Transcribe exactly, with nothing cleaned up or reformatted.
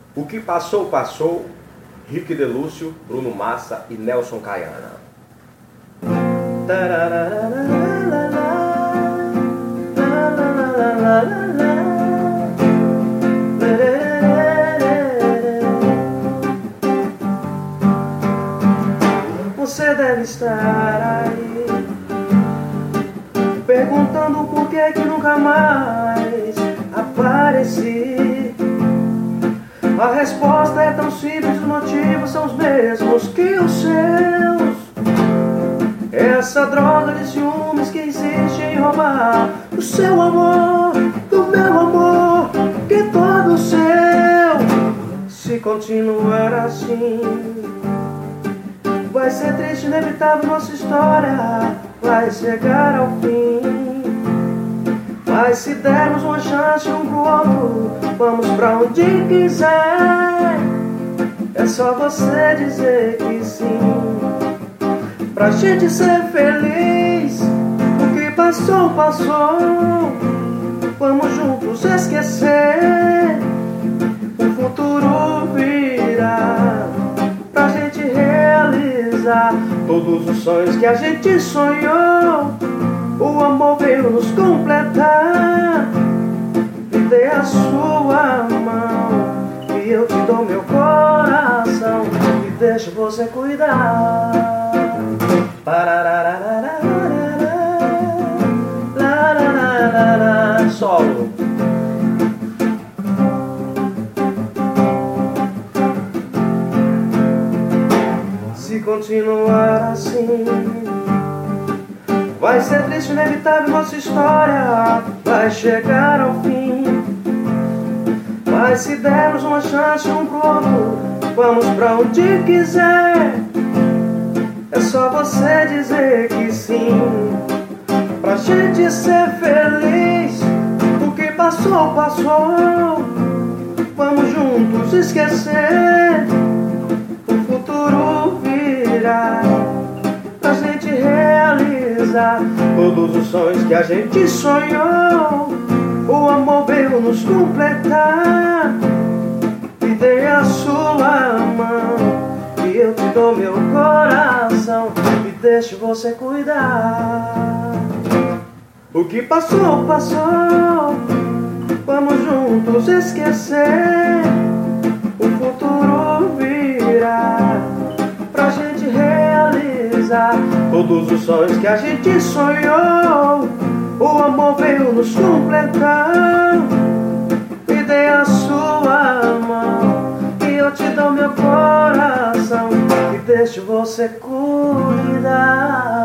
O que passou, passou. Rick Delúcio, Bruno Massa e Nelson Caiana. Você deve estar aí perguntando por que que nunca mais apareci. A resposta é tão simples, os motivos são os mesmos que os seus. Essa droga de ciúmes que existe em roubar o seu amor, do meu amor, que é todo seu. Se continuar assim, vai ser triste, inevitável, nossa história vai chegar ao fim. Mas se dermos uma chance um pro outro, vamos pra onde quiser. É só você dizer que sim, pra gente ser feliz. O que passou, passou. Vamos juntos esquecer. O futuro virá pra gente realizar todos os sonhos que a gente sonhou. O amor veio nos completar. Me dê a sua mão e eu te dou meu coração e deixo você cuidar. Solo. Se continuar assim, vai ser triste, inevitável, nossa história vai chegar ao fim. Mas se dermos uma chance um pro outro, vamos pra onde quiser. É só você dizer que sim, pra gente ser feliz. O que passou, passou. Vamos juntos esquecer. O futuro virá pra gente realizar todos os sonhos que a gente sonhou. O amor veio nos completar. Me dê a sua mão e eu te dou meu coração e deixo você cuidar. O que passou, passou. Vamos juntos esquecer. O futuro virá pra gente realizar todos os sonhos que a gente sonhou. O amor veio nos completar. Me dê a sua mão e eu te dou meu coração e deixo você cuidar.